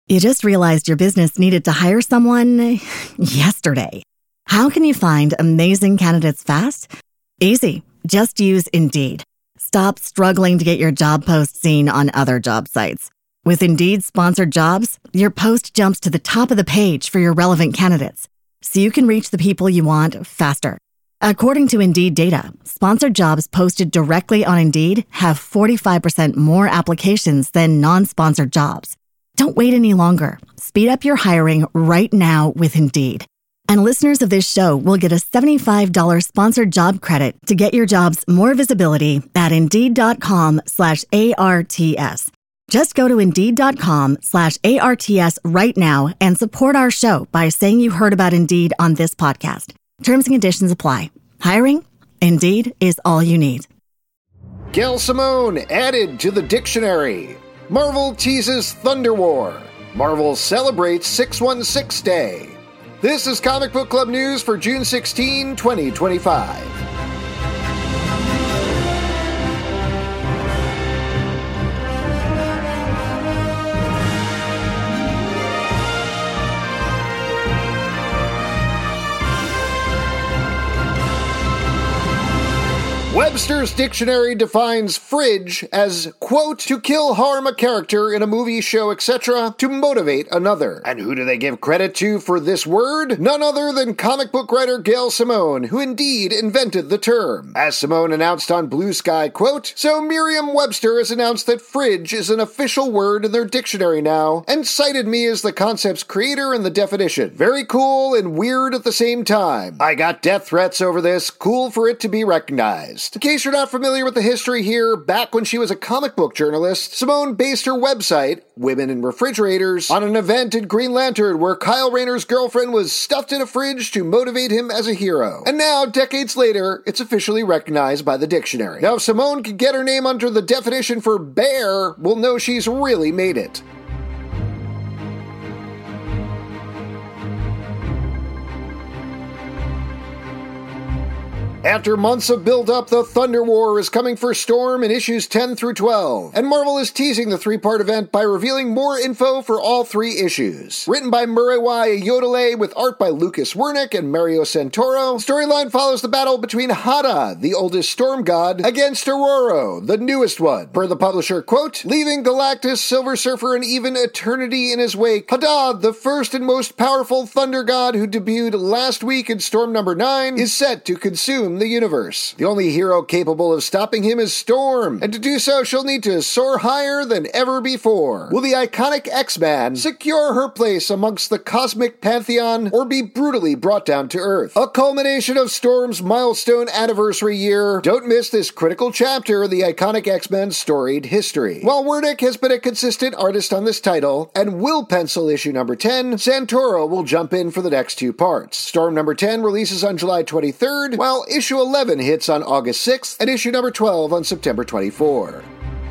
You just realized your business needed to hire someone yesterday. How can you find amazing candidates fast? Easy. Just use Indeed. Stop struggling to get your job post seen on other job sites. With Indeed sponsored jobs, your post jumps to the top of the page for your relevant candidates, so you can reach the people you want faster. According to Indeed data, sponsored jobs posted directly on Indeed have 45% more applications than non-sponsored jobs. Don't wait any longer. Speed up your hiring right now with Indeed. And listeners of this show will get a $75 sponsored job credit to get your jobs more visibility at Indeed.com/ARTS. Just go to Indeed.com/ARTS right now and support our show by saying you heard about Indeed on this podcast. Terms and conditions apply. Hiring? Indeed is all you need. Gail Simone added to the dictionary. Marvel teases Thunder War. Marvel celebrates 616 Day. This is Comic Book Club News for June 16, 2025. Webster's Dictionary defines fridge as, quote, to kill, harm a character in a movie, show, etc., to motivate another. And who do they give credit to for this word? None other than comic book writer Gail Simone, who indeed invented the term. As Simone announced on Blue Sky, quote, so Merriam-Webster has announced that fridge is an official word in their dictionary now, and cited me as the concept's creator and the definition. Very cool and weird at the same time. I got death threats over this, cool for it to be recognized. In case you're not familiar with the history here, back when she was a comic book journalist, Simone based her website, Women in Refrigerators, on an event in Green Lantern where Kyle Rayner's girlfriend was stuffed in a fridge to motivate him as a hero. And now, decades later, it's officially recognized by the dictionary. Now, if Simone could get her name under the definition for bear, we'll know she's really made it. After months of build-up, the Thunder War is coming for Storm in issues 10 through 12, and Marvel is teasing the three-part event by revealing more info for all three issues. Written by Murray Y. Ayodele with art by Lucas Wernick and Mario Santoro, storyline follows the battle between Hada, the oldest storm god, against Ororo, the newest one. Per the publisher, quote, leaving Galactus, Silver Surfer, and even Eternity in his wake, Hada, the first and most powerful thunder god who debuted last week in Storm number 9, is set to consume the universe. The only hero capable of stopping him is Storm, and to do so she'll need to soar higher than ever before. Will the iconic X-Man secure her place amongst the cosmic pantheon or be brutally brought down to Earth? A culmination of Storm's milestone anniversary year. Don't miss this critical chapter of the iconic X-Men storied history. While Wernick has been a consistent artist on this title and will pencil issue number 10, Santoro will jump in for the next two parts. Storm number 10 releases on July 23rd, while issue 11 hits on August 6th, and issue number 12 on September 24.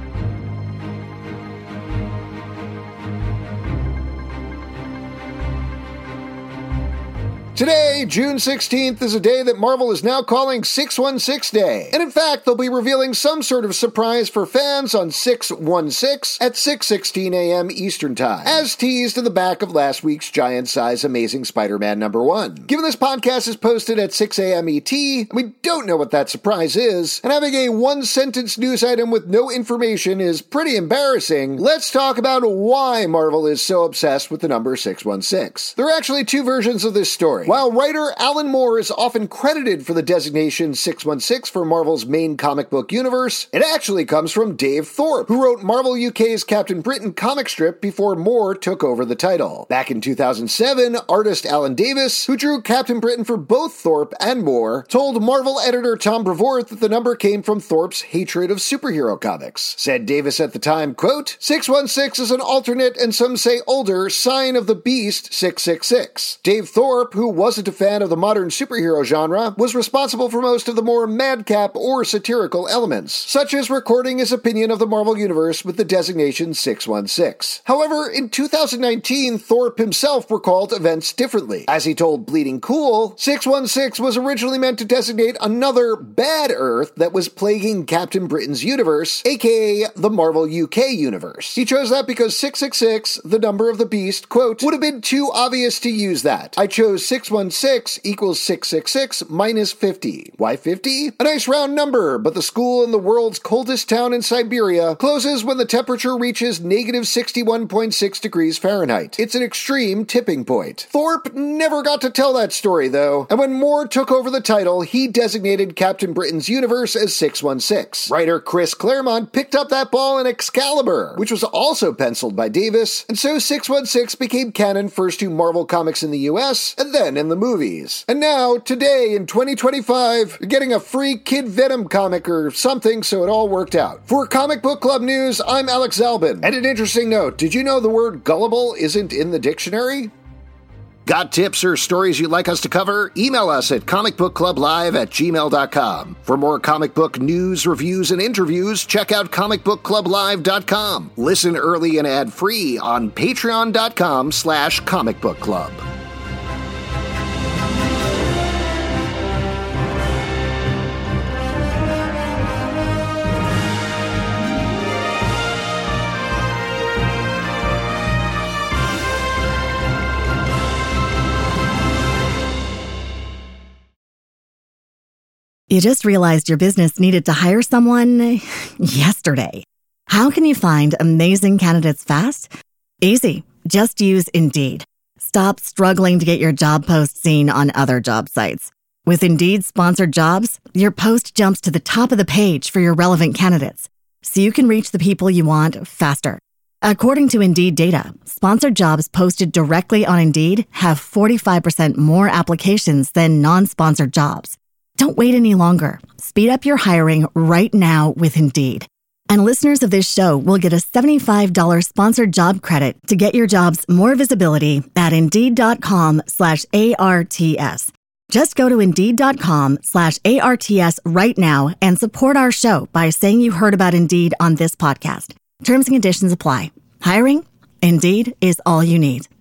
Today, June 16th, is a day that Marvel is now calling 616 Day. And in fact, they'll be revealing some sort of surprise for fans on 616 at 6:16 a.m. Eastern Time, as teased in the back of last week's giant-size Amazing Spider-Man number 1. Given this podcast is posted at 6 a.m. ET, and we don't know what that surprise is, and having a one-sentence news item with no information is pretty embarrassing, let's talk about why Marvel is so obsessed with the number 616. There are actually two versions of this story. While writer Alan Moore is often credited for the designation 616 for Marvel's main comic book universe, it actually comes from Dave Thorpe, who wrote Marvel UK's Captain Britain comic strip before Moore took over the title. Back in 2007, artist Alan Davis, who drew Captain Britain for both Thorpe and Moore, told Marvel editor Tom Brevoort that the number came from Thorpe's hatred of superhero comics. Said Davis at the time, quote, 616 is an alternate and some say older sign of the beast 666. Dave Thorpe, who wasn't a fan of the modern superhero genre, was responsible for most of the more madcap or satirical elements, such as recording his opinion of the Marvel Universe with the designation 616. However, in 2019, Thorpe himself recalled events differently. As he told Bleeding Cool, 616 was originally meant to designate another bad Earth that was plaguing Captain Britain's universe, aka the Marvel UK universe. He chose that because 666, the number of the beast, quote, would have been too obvious to use that. I chose 616 equals 666 minus 50. Why 50? A nice round number, but the school in the world's coldest town in Siberia closes when the temperature reaches negative 61.6 degrees Fahrenheit. It's an extreme tipping point. Thorpe never got to tell that story, though, and when Moore took over the title, he designated Captain Britain's universe as 616. Writer Chris Claremont picked up that ball in Excalibur, which was also penciled by Davis, and so 616 became canon first to Marvel Comics in the US, and then in the movies. And now, today in 2025, you're getting a free Kid Venom comic or something, so it all worked out. For Comic Book Club News, I'm Alex Zalbin. And an interesting note, did you know the word gullible isn't in the dictionary? Got tips or stories you'd like us to cover? Email us at comicbookclublive@gmail.com. For more comic book news, reviews, and interviews, check out comicbookclublive.com. Listen early and ad-free on patreon.com/comicbookclub. You just realized your business needed to hire someone yesterday. How can you find amazing candidates fast? Easy. Just use Indeed. Stop struggling to get your job post seen on other job sites. With Indeed sponsored jobs, your post jumps to the top of the page for your relevant candidates, so you can reach the people you want faster. According to Indeed data, sponsored jobs posted directly on Indeed have 45% more applications than non-sponsored jobs. Don't wait any longer. Speed up your hiring right now with Indeed. And listeners of this show will get a $75 sponsored job credit to get your jobs more visibility at Indeed.com/ARTS. Just go to Indeed.com/ARTS right now and support our show by saying you heard about Indeed on this podcast. Terms and conditions apply. Hiring? Indeed is all you need.